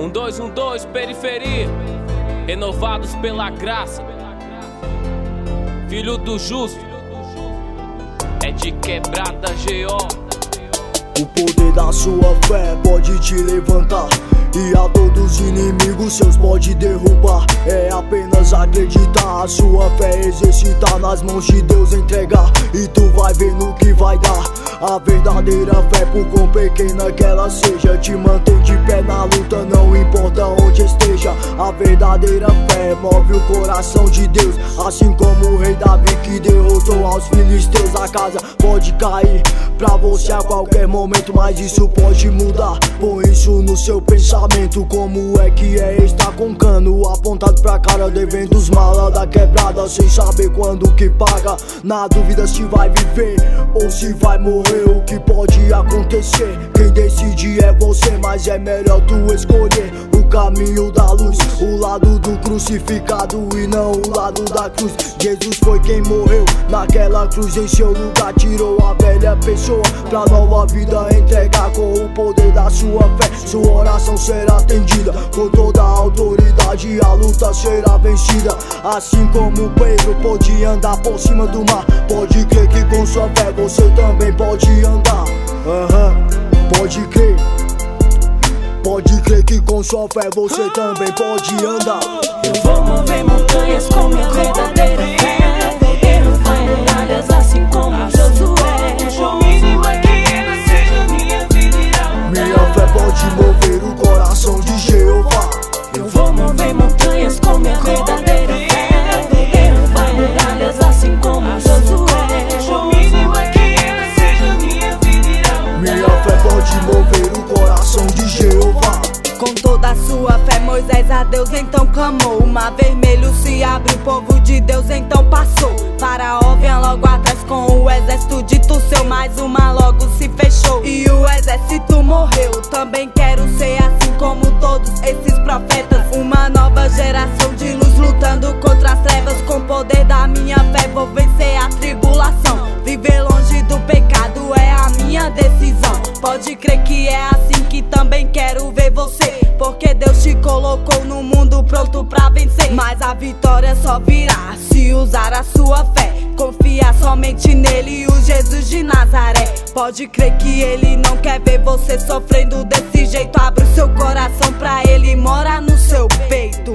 1212, periferia, renovados pela graça. Filho do justo, é de quebrada GO. O poder da sua fé pode te levantar, e a todos os inimigos seus pode derrubar. É apenas acreditar, a sua fé exercitar, nas mãos de Deus entregar, e tu vai ver no que vai dar. A verdadeira fé, por quão pequena que ela seja, te mantém de pé na luta, não importa onde esteja. A verdadeira fé move o coração de Deus, assim como o rei Davi que derrotou aos filisteus. A casa pode cair pra você a qualquer momento, mas isso pode mudar. Põe isso no seu pensamento. Como é que estar com cano apontado pra cara, devendo os malas da quebrada, sem saber quando que paga. Na dúvida se vai viver ou se vai morrer. O que pode acontecer, quem decide é você, mas é melhor tu escolher o caminho da luz, o lado do crucificado e não o lado da cruz. Jesus foi quem morreu naquela cruz, em seu lugar tirou a velha pessoa pra nova vida entregar. Com o poder da sua fé, sua oração será atendida, com toda a autoridade a luta será vencida. Assim como Pedro pôde andar por cima do mar, pode crer que com sua fé você também pode andar. Pode crer. Pode crer que com sua fé você também pode andar. Eu vou mover montanhas com minha verdadeira fé. Vou derrubar muralhas assim como Josué. O mínimo é que ela seja minha vida irá. Minha fé pode mover o coração de Jeová. Eu vou mover montanhas com minha verdadeira fé. Vou derrubar muralhas assim como Josué. O mínimo é que ela seja minha vida irá. Minha fé pode mover o coração de Jeová. Com toda a sua fé, Moisés a Deus então clamou. O mar vermelho se abre, o povo de Deus então passou. Faraó vinha logo atrás com o exército dito seu, mas o mar logo se fechou e o exército morreu. Também quero ser assim como todos esses profetas, uma nova geração de luz lutando contra as trevas. Com o poder da minha fé vou vencer a tribulação, viver longe do pecado é a minha decisão. Pode crer que é assim que também quero ver você, porque Deus te colocou no mundo pronto pra vencer. Mas a vitória só virá se usar a sua fé, confiar somente nele, o Jesus de Nazaré. Pode crer que ele não quer ver você sofrendo desse jeito. Abre o seu coração pra ele morar no seu peito.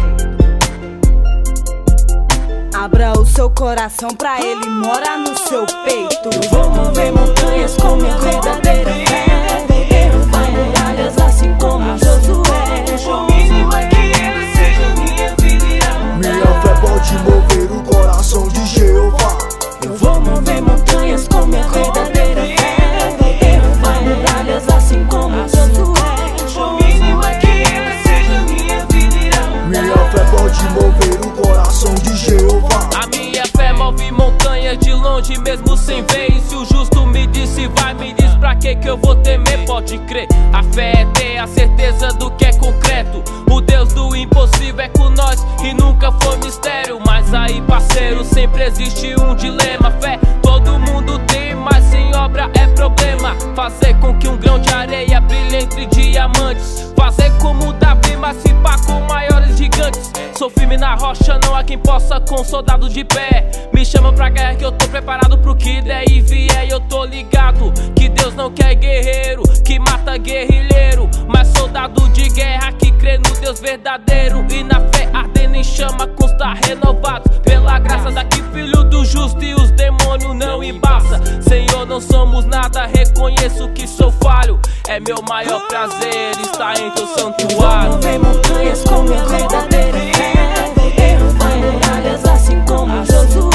Abra o seu coração pra ele morar no seu peito. Eu vou mover montanhas com minha verdadeira fé. Vou derrubar muralhas assim como Josué. O mínimo é que ela seja minha vida irá. Minha fé pode mover o coração de Jeová. Eu vou mover montanhas com minha verdadeira fé. Vou derrubar muralhas assim como Josué. O mínimo é que ela seja minha vida irá. Minha fé pode mover o coração de Jeová. A minha fé move montanhas de longe mesmo sem ver. E se o justo me disse vai, me diz pra que eu vou temer. Pode crer, a fé é ter a certeza do que é concreto. O Deus do impossível é com nós e nunca foi mistério. Mas aí parceiro, sempre existe um dilema. Fé todo mundo tem, mas sem obra é problema. Fazer com que um grão de areia brilhe entre diamantes, fazer como Davi, mas se pá com maiores gigantes. Sou firme na rocha, não há quem possa com soldado de pé. Me chama pra guerra que eu tô preparado pro que der e vier. E eu tô ligado que Deus não quer guerreiro que mata guerrilheiro, mas soldado de guerra que crê no Deus verdadeiro. E na fé ardendo em chama consta renovado pela graça daqui, filho do justo, e os demônios não embaça. Senhor, não somos nada, reconheço que sou falho. É meu maior prazer estar em teu santuário. Vou mover montanhas com minha verdadeira fé. Vou derrubar muralhas assim como Josué.